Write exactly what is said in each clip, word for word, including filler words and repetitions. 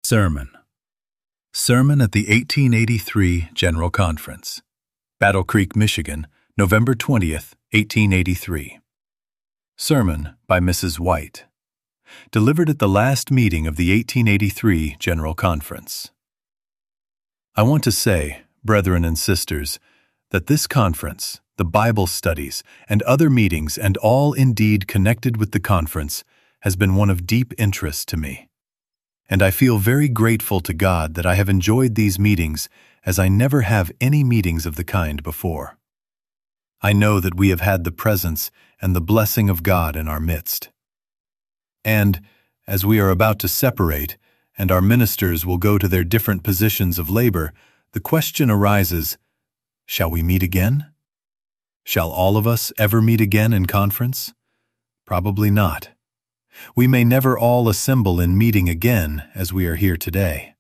Sermon. Sermon at the eighteen eighty-three General Conference. Battle Creek, Michigan, November twentieth, eighteen eighty-three. Sermon by Missus White. Delivered at the last meeting of the eighteen eighty-three General Conference. I want to say, brethren and sisters, that this conference, the Bible studies, and other meetings, and all indeed connected with the conference, has been one of deep interest to me. And I feel very grateful to God that I have enjoyed these meetings as I never have any meetings of the kind before. I know that we have had the presence and the blessing of God in our midst. And, as we are about to separate, and our ministers will go to their different positions of labor, the question arises, shall we meet again? Shall all of us ever meet again in conference? Probably not. We may never all assemble in meeting again as we are here today.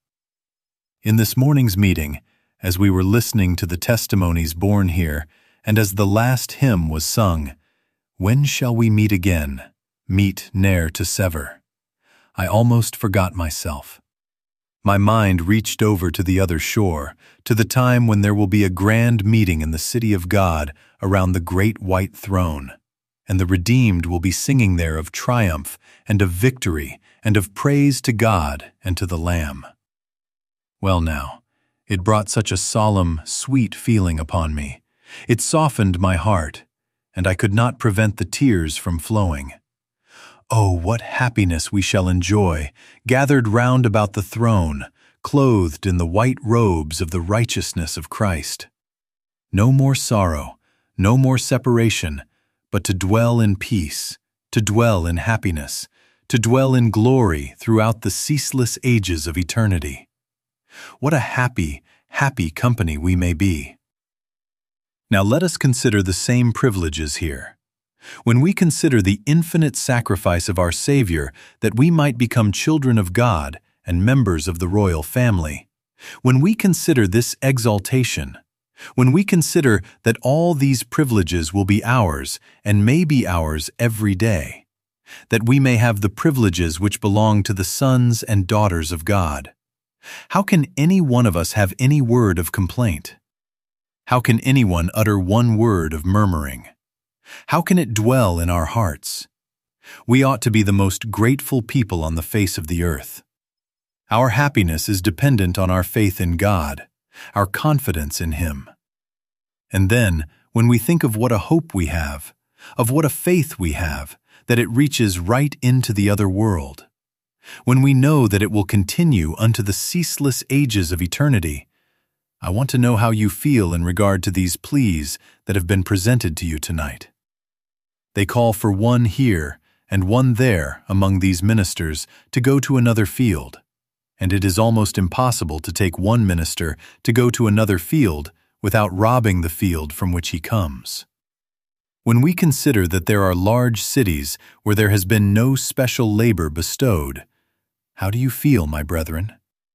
In this morning's meeting, as we were listening to the testimonies born here, and as the last hymn was sung, "When shall we meet again, meet ne'er to sever?" I almost forgot myself. My mind reached over to the other shore, to the time when there will be a grand meeting in the city of God around the great white throne, and the redeemed will be singing there of triumph and of victory and of praise to God and to the Lamb. Well now, it brought such a solemn, sweet feeling upon me. It softened my heart, and I could not prevent the tears from flowing. Oh, what happiness we shall enjoy, gathered round about the throne, clothed in the white robes of the righteousness of Christ. No more sorrow, no more separation, but to dwell in peace, to dwell in happiness, to dwell in glory throughout the ceaseless ages of eternity. What a happy, happy company we may be. Now let us consider the same privileges here. When we consider the infinite sacrifice of our Savior that we might become children of God and members of the royal family, when we consider this exaltation, when we consider that all these privileges will be ours and may be ours every day, that we may have the privileges which belong to the sons and daughters of God, how can any one of us have any word of complaint? How can anyone utter one word of murmuring? How can it dwell in our hearts? We ought to be the most grateful people on the face of the earth. Our happiness is dependent on our faith in God, our confidence in Him. And then, when we think of what a hope we have, of what a faith we have, that it reaches right into the other world, when we know that it will continue unto the ceaseless ages of eternity, I want to know how you feel in regard to these pleas that have been presented to you tonight. They call for one here and one there among these ministers to go to another field, and it is almost impossible to take one minister to go to another field without robbing the field from which he comes. When we consider that there are large cities where there has been no special labor bestowed, how do you feel, my brethren?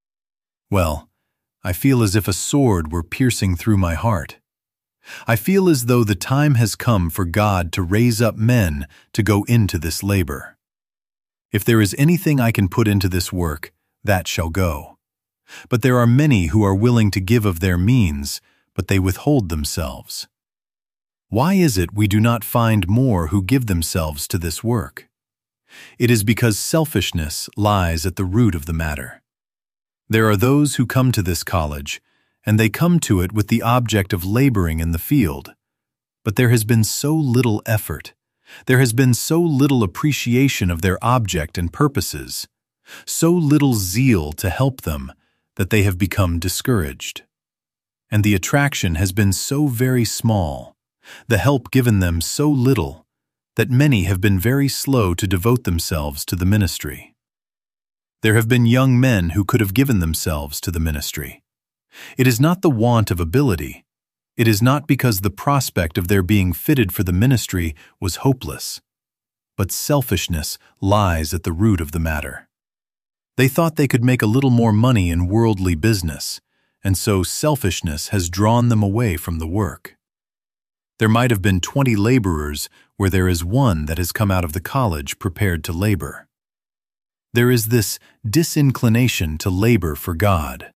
Well, I feel as if a sword were piercing through my heart. I feel as though the time has come for God to raise up men to go into this labor. If there is anything I can put into this work, that shall go. But there are many who are willing to give of their means, but they withhold themselves. Why is it we do not find more who give themselves to this work? It is because selfishness lies at the root of the matter. There are those who come to this college, and they come to it with the object of laboring in the field. But there has been so little effort, there has been so little appreciation of their object and purposes, so little zeal to help them, that they have become discouraged. And the attraction has been so very small, the help given them so little, that many have been very slow to devote themselves to the ministry. There have been young men who could have given themselves to the ministry. It is not the want of ability. It is not because the prospect of their being fitted for the ministry was hopeless. But selfishness lies at the root of the matter. They thought they could make a little more money in worldly business, and so selfishness has drawn them away from the work. There might have been twenty laborers where there is one that has come out of the college prepared to labor. There is this disinclination to labor for God.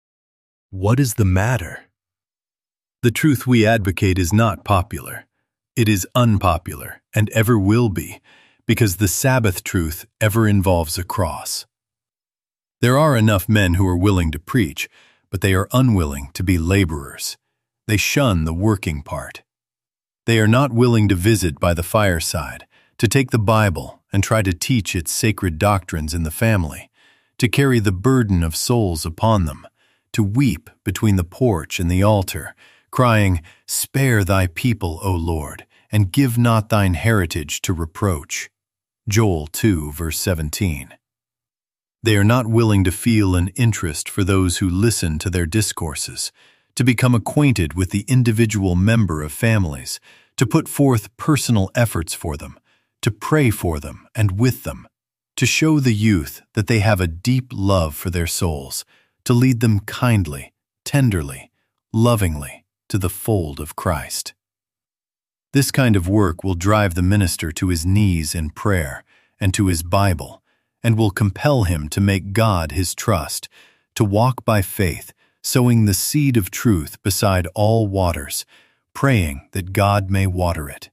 What is the matter? The truth we advocate is not popular. It is unpopular and ever will be, because the Sabbath truth ever involves a cross. There are enough men who are willing to preach, but they are unwilling to be laborers. They shun the working part. They are not willing to visit by the fireside, to take the Bible and try to teach its sacred doctrines in the family, to carry the burden of souls upon them, to weep between the porch and the altar, crying, "Spare thy people, O Lord, and give not thine heritage to reproach." Joel two, verse seventeen. They are not willing to feel an interest for those who listen to their discourses, to become acquainted with the individual member of families, to put forth personal efforts for them, to pray for them and with them, to show the youth that they have a deep love for their souls, to lead them kindly, tenderly, lovingly to the fold of Christ. This kind of work will drive the minister to his knees in prayer and to his Bible, and will compel him to make God his trust, to walk by faith, sowing the seed of truth beside all waters, praying that God may water it.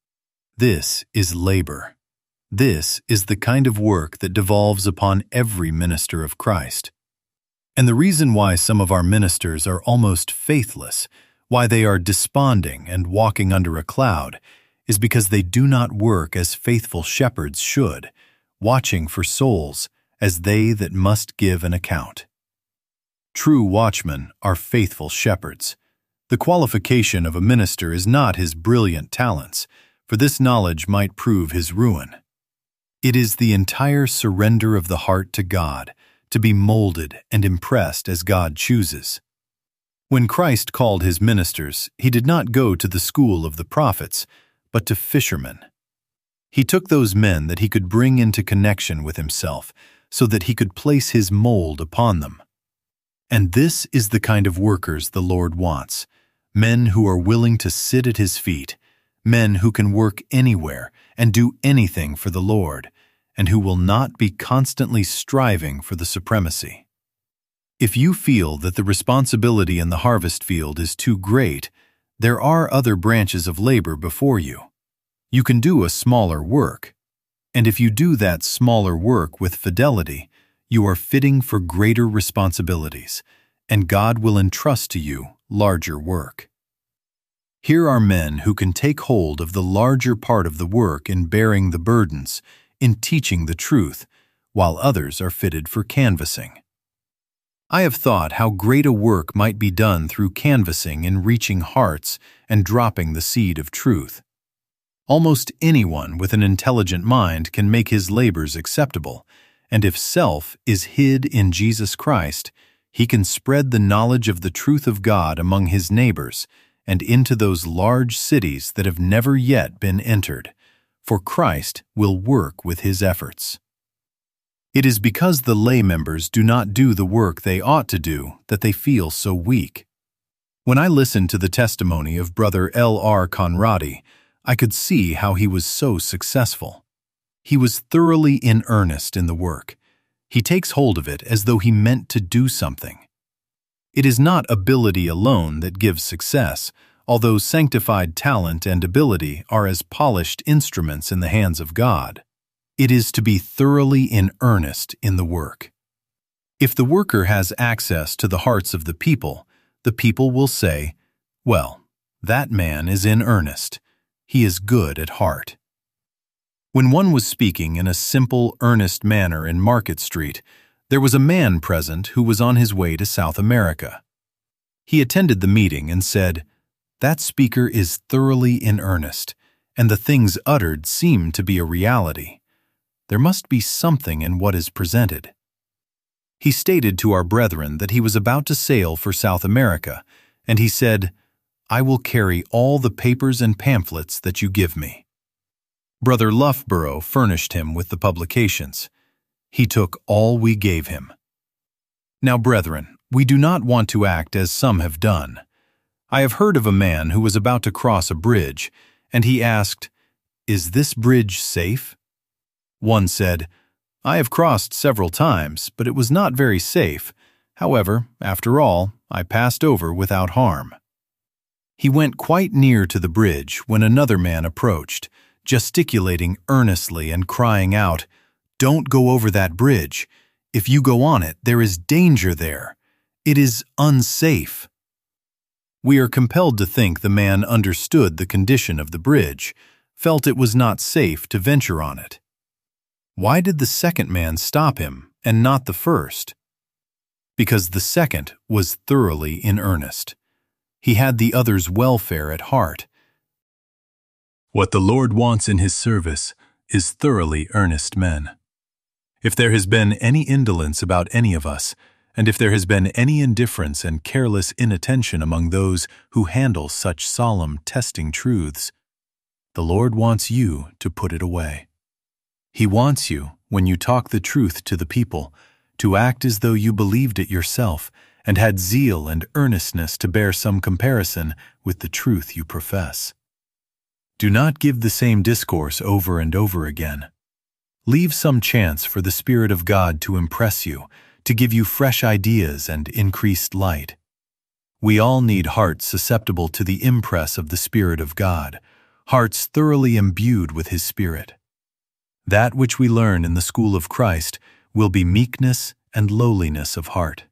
This is labor. This is the kind of work that devolves upon every minister of Christ. And the reason why some of our ministers are almost faithless, why they are desponding and walking under a cloud, is because they do not work as faithful shepherds should, watching for souls as they that must give an account. True watchmen are faithful shepherds. The qualification of a minister is not his brilliant talents, for this knowledge might prove his ruin. It is the entire surrender of the heart to God, to be molded and impressed as God chooses. When Christ called his ministers, he did not go to the school of the prophets, but to fishermen. He took those men that he could bring into connection with himself, so that he could place his mold upon them. And this is the kind of workers the Lord wants, men who are willing to sit at his feet, men who can work anywhere and do anything for the Lord, and who will not be constantly striving for the supremacy. If you feel that the responsibility in the harvest field is too great, there are other branches of labor before you. You can do a smaller work, and if you do that smaller work with fidelity, you are fitting for greater responsibilities, and God will entrust to you larger work. Here are men who can take hold of the larger part of the work in bearing the burdens, in teaching the truth, while others are fitted for canvassing. I have thought how great a work might be done through canvassing in reaching hearts and dropping the seed of truth. Almost anyone with an intelligent mind can make his labors acceptable, and if self is hid in Jesus Christ, he can spread the knowledge of the truth of God among his neighbors and into those large cities that have never yet been entered, for Christ will work with his efforts. It is because the lay members do not do the work they ought to do that they feel so weak. When I listened to the testimony of Brother L R Conradi, I could see how he was so successful. He was thoroughly in earnest in the work. He takes hold of it as though he meant to do something. It is not ability alone that gives success, although sanctified talent and ability are as polished instruments in the hands of God. It is to be thoroughly in earnest in the work. If the worker has access to the hearts of the people, the people will say, "Well, that man is in earnest. He is good at heart." When one was speaking in a simple, earnest manner in Market Street, there was a man present who was on his way to South America. He attended the meeting and said, "That speaker is thoroughly in earnest, and the things uttered seem to be a reality. There must be something in what is presented." He stated to our brethren that he was about to sail for South America, and he said, "I will carry all the papers and pamphlets that you give me." Brother Loughborough furnished him with the publications. He took all we gave him. Now, brethren, we do not want to act as some have done. I have heard of a man who was about to cross a bridge, and he asked, "Is this bridge safe?" One said, I have crossed several times, but it was not very safe. However, after all, I passed over without harm." He went quite near to the bridge when another man approached, gesticulating earnestly and crying out, "Don't go over that bridge. If you go on it, there is danger there. It is unsafe." We are compelled to think the man understood the condition of the bridge, felt it was not safe to venture on it. Why did the second man stop him and not the first? Because the second was thoroughly in earnest. He had the other's welfare at heart. What the Lord wants in His service is thoroughly earnest men. If there has been any indolence about any of us, and if there has been any indifference and careless inattention among those who handle such solemn, testing truths, the Lord wants you to put it away. He wants you, when you talk the truth to the people, to act as though you believed it yourself and had zeal and earnestness to bear some comparison with the truth you profess. Do not give the same discourse over and over again. Leave some chance for the Spirit of God to impress you, to give you fresh ideas and increased light. We all need hearts susceptible to the impress of the Spirit of God, hearts thoroughly imbued with His Spirit. That which we learn in the school of Christ will be meekness and lowliness of heart.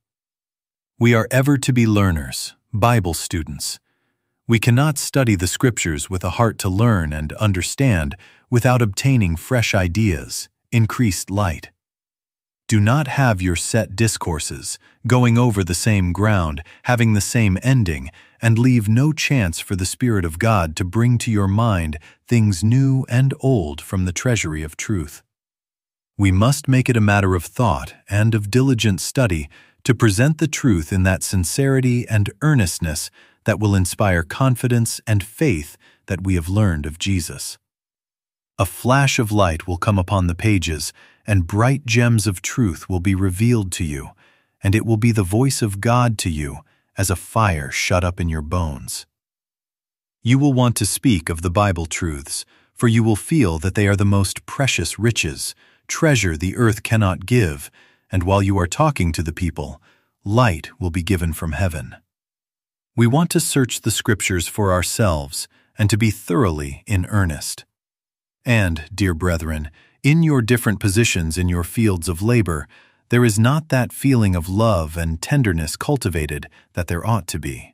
We are ever to be learners, Bible students. We cannot study the Scriptures with a heart to learn and understand without obtaining fresh ideas, increased light. Do not have your set discourses, going over the same ground, having the same ending, and leave no chance for the Spirit of God to bring to your mind things new and old from the treasury of truth. We must make it a matter of thought and of diligent study to present the truth in that sincerity and earnestness that will inspire confidence and faith that we have learned of Jesus. A flash of light will come upon the pages, and bright gems of truth will be revealed to you, and it will be the voice of God to you as a fire shut up in your bones. You will want to speak of the Bible truths, for you will feel that they are the most precious riches, treasure the earth cannot give, and while you are talking to the people, light will be given from heaven. We want to search the Scriptures for ourselves and to be thoroughly in earnest. And, dear brethren, in your different positions in your fields of labor, there is not that feeling of love and tenderness cultivated that there ought to be.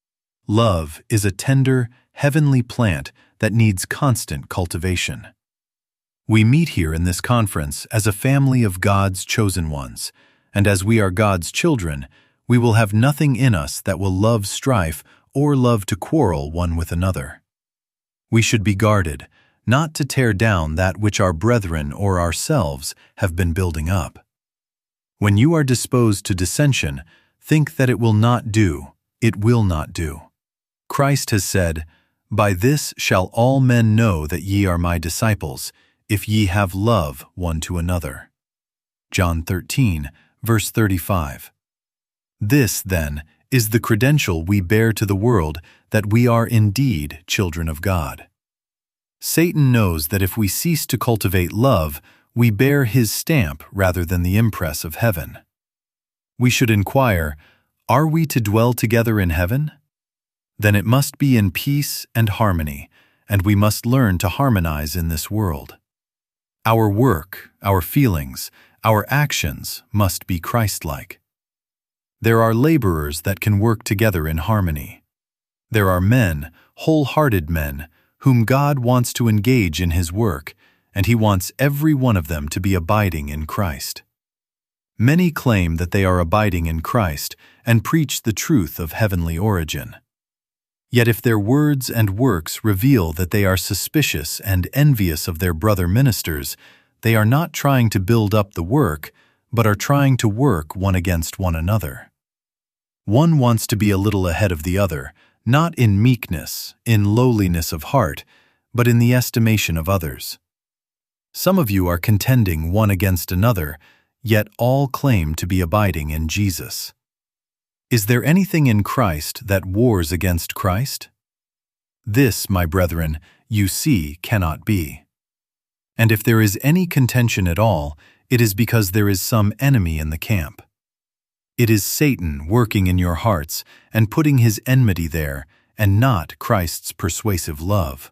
Love is a tender, heavenly plant that needs constant cultivation. We meet here in this conference as a family of God's chosen ones, and as we are God's children, we will have nothing in us that will love strife or love to quarrel one with another. We should be guarded, not to tear down that which our brethren or ourselves have been building up. When you are disposed to dissension, think that it will not do, it will not do. Christ has said, "By this shall all men know that ye are my disciples, if ye have love one to another." John thirteen, verse thirty-five. This, then, is the credential we bear to the world that we are indeed children of God. Satan knows that if we cease to cultivate love, we bear his stamp rather than the impress of heaven. We should inquire, are we to dwell together in heaven? Then it must be in peace and harmony, and we must learn to harmonize in this world. Our work, our feelings, our actions must be Christ-like. There are laborers that can work together in harmony. There are men, wholehearted men, whom God wants to engage in His work, and He wants every one of them to be abiding in Christ. Many claim that they are abiding in Christ and preach the truth of heavenly origin. Yet if their words and works reveal that they are suspicious and envious of their brother ministers, they are not trying to build up the work, but are trying to work one against one another. One wants to be a little ahead of the other, not in meekness, in lowliness of heart, but in the estimation of others. Some of you are contending one against another, yet all claim to be abiding in Jesus. Is there anything in Christ that wars against Christ? This, my brethren, you see cannot be. And if there is any contention at all, it is because there is some enemy in the camp. It is Satan working in your hearts and putting his enmity there, and not Christ's persuasive love.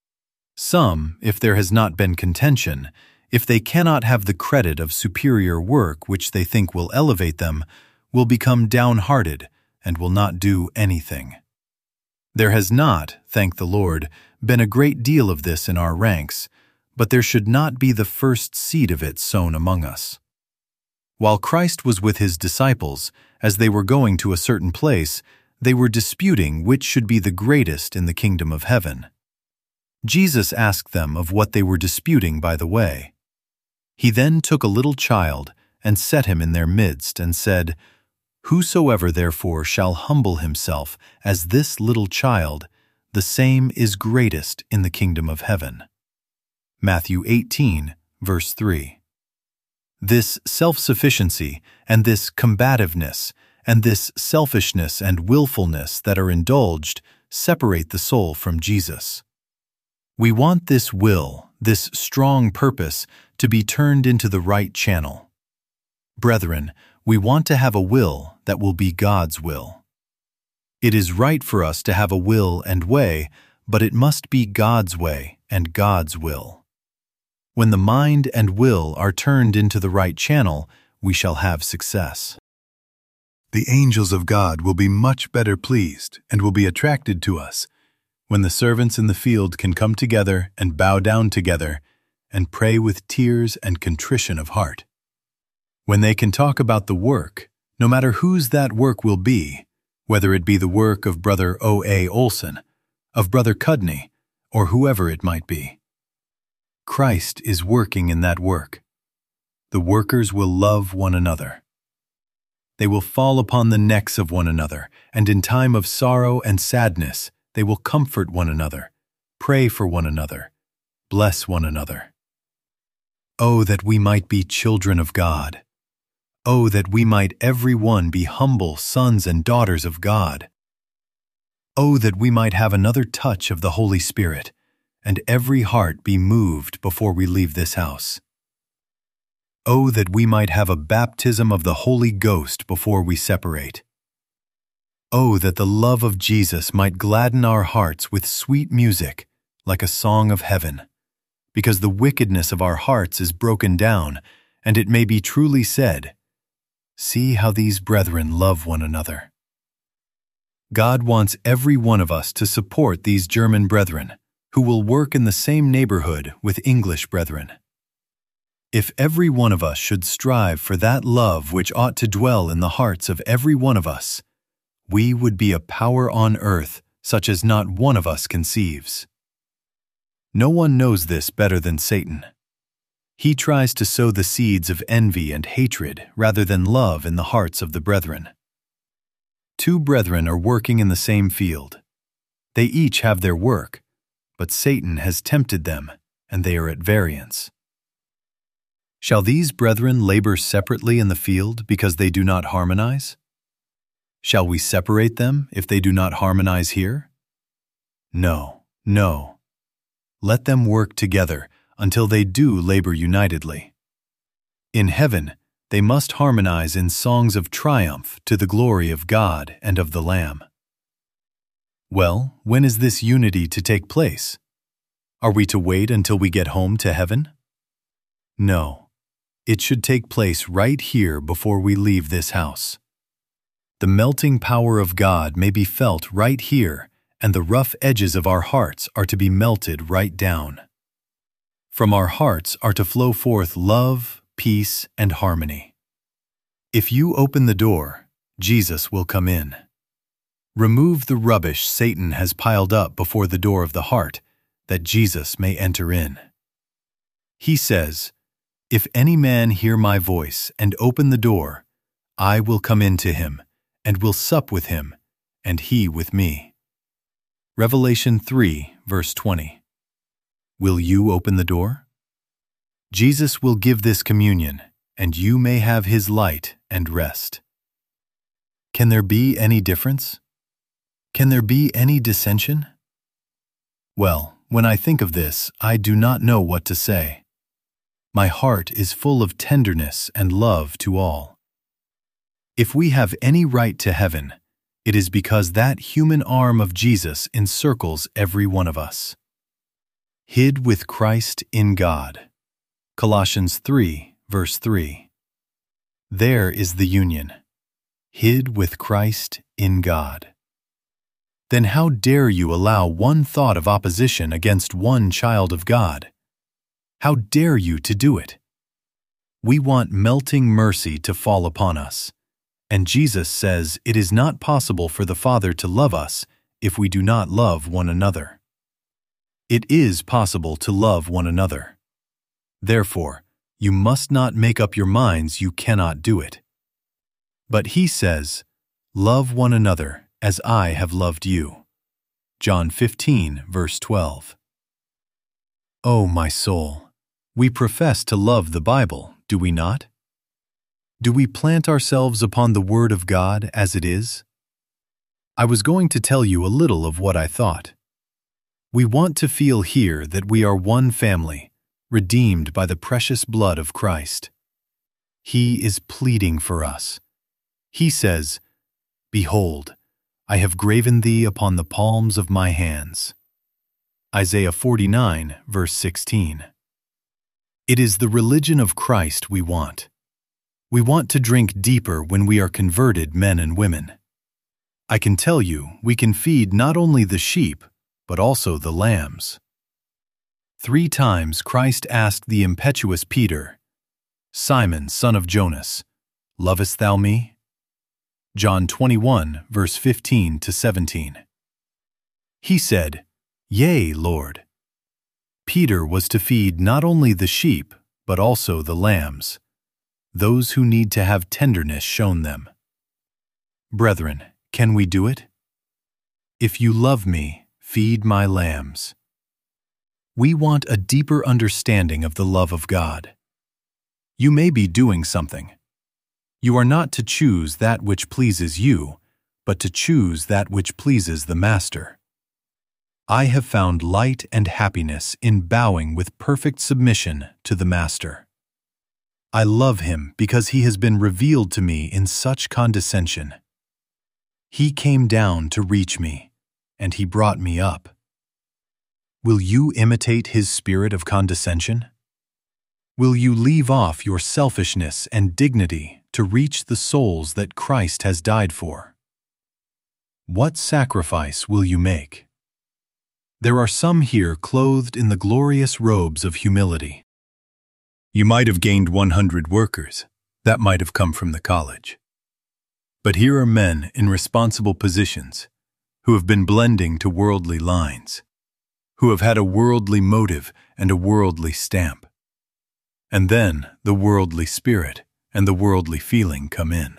Some, if there has not been contention, if they cannot have the credit of superior work which they think will elevate them, will become downhearted and will not do anything. There has not, thank the Lord, been a great deal of this in our ranks, but there should not be the first seed of it sown among us. While Christ was with his disciples, as they were going to a certain place, they were disputing which should be the greatest in the kingdom of heaven. Jesus asked them of what they were disputing by the way. He then took a little child and set him in their midst and said, "Whosoever therefore shall humble himself as this little child, the same is greatest in the kingdom of heaven." Matthew eighteen, verse three. This self-sufficiency and this combativeness and this selfishness and willfulness that are indulged separate the soul from Jesus. We want this will, this strong purpose, to be turned into the right channel. Brethren, we want to have a will that will be God's will. It is right for us to have a will and way, but it must be God's way and God's will. When the mind and will are turned into the right channel, we shall have success. The angels of God will be much better pleased and will be attracted to us when the servants in the field can come together and bow down together and pray with tears and contrition of heart. When they can talk about the work, no matter whose that work will be, whether it be the work of Brother O A Olson, of Brother Cudney, or whoever it might be. Christ is working in that work. The workers will love one another. They will fall upon the necks of one another, and in time of sorrow and sadness, they will comfort one another, pray for one another, bless one another. Oh, that we might be children of God. Oh, that we might every one be humble sons and daughters of God. Oh, that we might have another touch of the Holy Spirit, and every heart be moved before we leave this house. Oh, that we might have a baptism of the Holy Ghost before we separate. Oh, that the love of Jesus might gladden our hearts with sweet music, like a song of heaven, because the wickedness of our hearts is broken down, and it may be truly said, "See how these brethren love one another." God wants every one of us to support these German brethren, who will work in the same neighborhood with English brethren. If every one of us should strive for that love which ought to dwell in the hearts of every one of us, we would be a power on earth such as not one of us conceives. No one knows this better than Satan. He tries to sow the seeds of envy and hatred rather than love in the hearts of the brethren. Two brethren are working in the same field. They each have their work, but Satan has tempted them, and they are at variance. Shall these brethren labor separately in the field because they do not harmonize? Shall we separate them if they do not harmonize here? No, no. Let them work together until they do labor unitedly. In heaven, they must harmonize in songs of triumph to the glory of God and of the Lamb. Well, when is this unity to take place? Are we to wait until we get home to heaven? No, it should take place right here before we leave this house. The melting power of God may be felt right here, and the rough edges of our hearts are to be melted right down. From our hearts are to flow forth love, peace, and harmony. If you open the door, Jesus will come in. Remove the rubbish Satan has piled up before the door of the heart, that Jesus may enter in. He says, "If any man hear my voice and open the door, I will come in to him, and will sup with him, and he with me." Revelation three, verse twenty. Will you open the door? Jesus will give this communion, and you may have his light and rest. Can there be any difference? Can there be any dissension? Well, when I think of this, I do not know what to say. My heart is full of tenderness and love to all. If we have any right to heaven, it is because that human arm of Jesus encircles every one of us. Hid with Christ in God. Colossians three, verse three. There is the union. Hid with Christ in God. Then how dare you allow one thought of opposition against one child of God? How dare you to do it? We want melting mercy to fall upon us, and Jesus says it is not possible for the Father to love us if we do not love one another. It is possible to love one another. Therefore, you must not make up your minds you cannot do it. But he says, "Love one another as I have loved you." John fifteen, verse twelve. Oh, my soul, we profess to love the Bible, do we not? Do we plant ourselves upon the Word of God as it is? I was going to tell you a little of what I thought. We want to feel here that we are one family, redeemed by the precious blood of Christ. He is pleading for us. He says, "Behold, I have graven thee upon the palms of my hands." Isaiah forty-nine, verse sixteen. It is the religion of Christ we want. We want to drink deeper when we are converted men and women. I can tell you, we can feed not only the sheep, but also the lambs. Three times Christ asked the impetuous Peter, "Simon, son of Jonas, lovest thou me?" John twenty-one, verse fifteen to seventeen. He said, "Yea, Lord." Peter was to feed not only the sheep, but also the lambs, those who need to have tenderness shown them. Brethren, can we do it? If you love me, feed my lambs. We want a deeper understanding of the love of God. You may be doing something. You are not to choose that which pleases you, but to choose that which pleases the Master. I have found light and happiness in bowing with perfect submission to the Master. I love him because he has been revealed to me in such condescension. He came down to reach me, and he brought me up. Will you imitate his spirit of condescension? Will you leave off your selfishness and dignity to reach the souls that Christ has died for? What sacrifice will you make? There are some here clothed in the glorious robes of humility. You might have gained one hundred workers. That might have come from the college. But here are men in responsible positions who have been blending to worldly lines, who have had a worldly motive and a worldly stamp. And then the worldly spirit and the worldly feeling come in.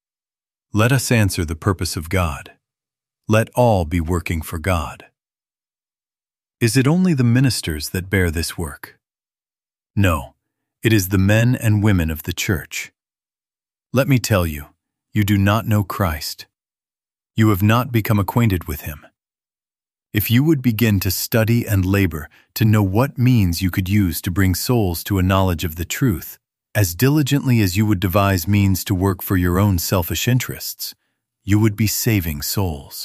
Let us answer the purpose of God. Let all be working for God. Is it only the ministers that bear this work? No, it is the men and women of the church. Let me tell you, you do not know Christ. You have not become acquainted with him. If you would begin to study and labor to know what means you could use to bring souls to a knowledge of the truth, as diligently as you would devise means to work for your own selfish interests, you would be saving souls.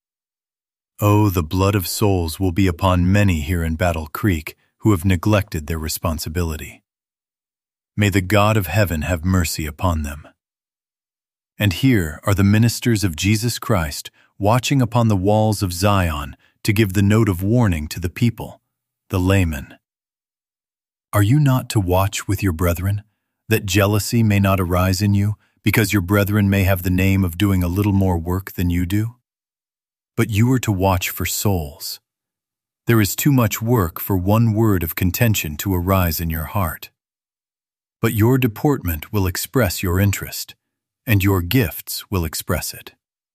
Oh, the blood of souls will be upon many here in Battle Creek who have neglected their responsibility. May the God of heaven have mercy upon them. And here are the ministers of Jesus Christ watching upon the walls of Zion to give the note of warning to the people, the laymen. Are you not to watch with your brethren, that jealousy may not arise in you, because your brethren may have the name of doing a little more work than you do? But you are to watch for souls. There is too much work for one word of contention to arise in your heart. But your deportment will express your interest, and your gifts will express it.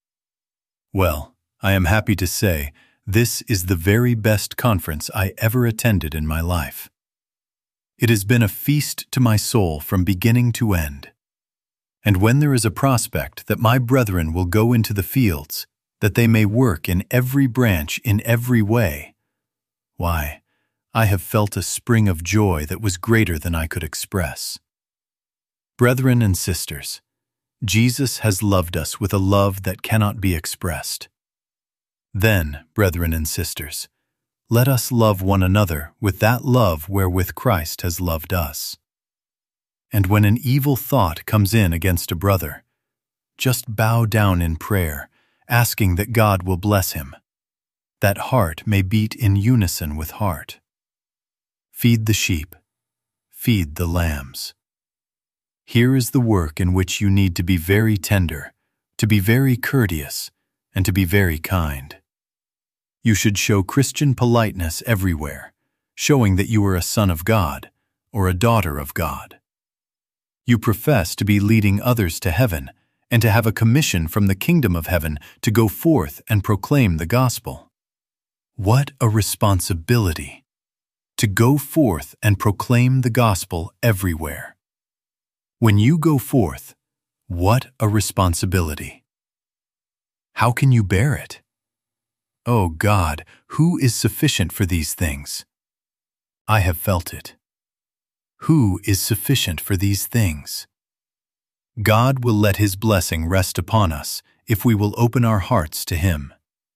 Well, I am happy to say this is the very best conference I ever attended in my life. It has been a feast to my soul from beginning to end. And when there is a prospect that my brethren will go into the fields, that they may work in every branch in every way, why, I have felt a spring of joy that was greater than I could express. Brethren and sisters, Jesus has loved us with a love that cannot be expressed. Then, brethren and sisters, let us love one another with that love wherewith Christ has loved us. And when an evil thought comes in against a brother, just bow down in prayer, asking that God will bless him, that heart may beat in unison with heart. Feed the sheep, feed the lambs. Here is the work in which you need to be very tender, to be very courteous, and to be very kind. You should show Christian politeness everywhere, showing that you are a son of God or a daughter of God. You profess to be leading others to heaven and to have a commission from the kingdom of heaven to go forth and proclaim the gospel. What a responsibility! To go forth and proclaim the gospel everywhere. When you go forth, what a responsibility! How can you bear it? O God, who is sufficient for these things? I have felt it. Who is sufficient for these things? God will let His blessing rest upon us if we will open our hearts to Him.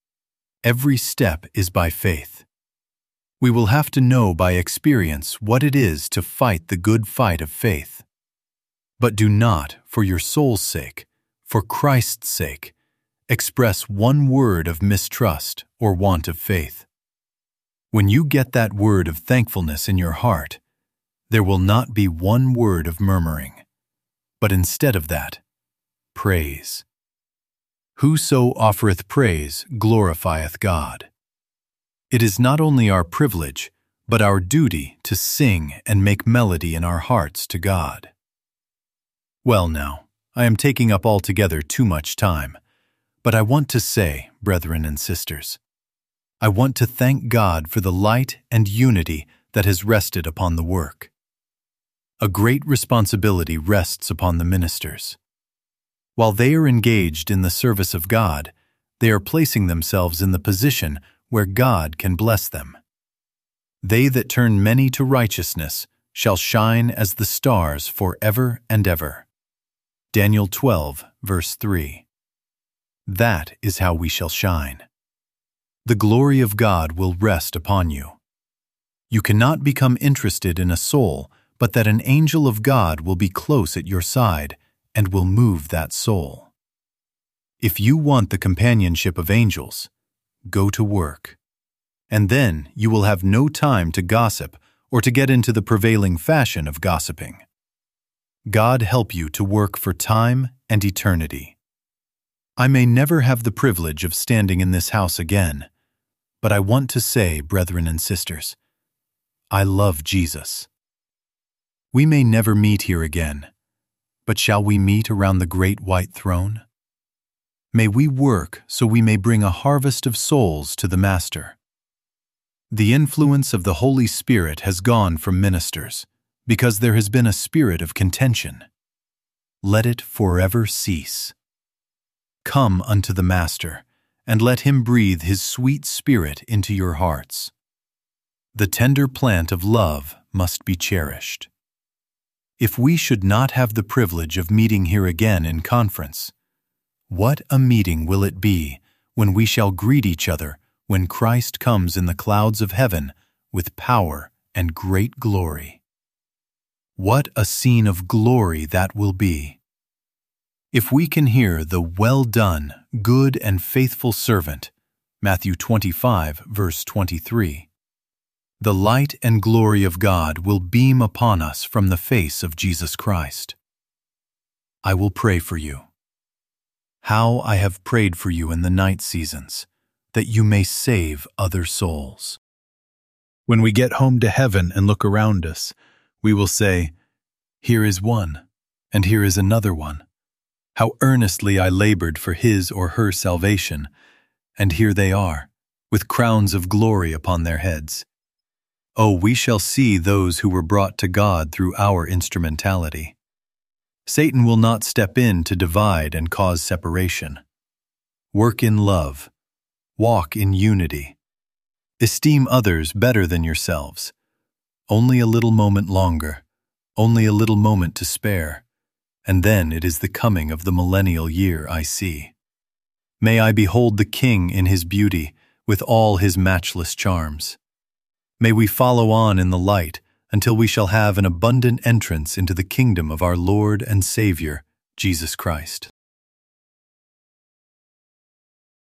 Every step is by faith. We will have to know by experience what it is to fight the good fight of faith. But do not, for your soul's sake, for Christ's sake, express one word of mistrust or want of faith. When you get that word of thankfulness in your heart, there will not be one word of murmuring, but instead of that, praise. Whoso offereth praise glorifieth God. It is not only our privilege, but our duty to sing and make melody in our hearts to God. Well now, I am taking up altogether too much time, but I want to say, brethren and sisters, I want to thank God for the light and unity that has rested upon the work. A great responsibility rests upon the ministers. While they are engaged in the service of God, they are placing themselves in the position where God can bless them. They that turn many to righteousness shall shine as the stars forever and ever. Daniel twelve, verse three. That is how we shall shine. The glory of God will rest upon you. You cannot become interested in a soul, but that an angel of God will be close at your side and will move that soul. If you want the companionship of angels, go to work. And then you will have no time to gossip or to get into the prevailing fashion of gossiping. God help you to work for time and eternity. I may never have the privilege of standing in this house again, but I want to say, brethren and sisters, I love Jesus. We may never meet here again, but shall we meet around the great white throne? May we work so we may bring a harvest of souls to the Master. The influence of the Holy Spirit has gone from ministers, because there has been a spirit of contention. Let it forever cease. Come unto the Master, and let Him breathe His sweet Spirit into your hearts. The tender plant of love must be cherished. If we should not have the privilege of meeting here again in conference, what a meeting will it be when we shall greet each other when Christ comes in the clouds of heaven with power and great glory. What a scene of glory that will be! If we can hear the "Well done, good and faithful servant," Matthew twenty-five, verse twenty-three, the light and glory of God will beam upon us from the face of Jesus Christ. I will pray for you. How I have prayed for you in the night seasons, that you may save other souls. When we get home to heaven and look around us, we will say, "Here is one, and here is another one. How earnestly I labored for his or her salvation, and here they are, with crowns of glory upon their heads." Oh, we shall see those who were brought to God through our instrumentality. Satan will not step in to divide and cause separation. Work in love. Walk in unity. Esteem others better than yourselves. Only a little moment longer, only a little moment to spare, and then it is the coming of the millennial year I see. May I behold the King in his beauty, with all his matchless charms. May we follow on in the light until we shall have an abundant entrance into the kingdom of our Lord and Savior, Jesus Christ.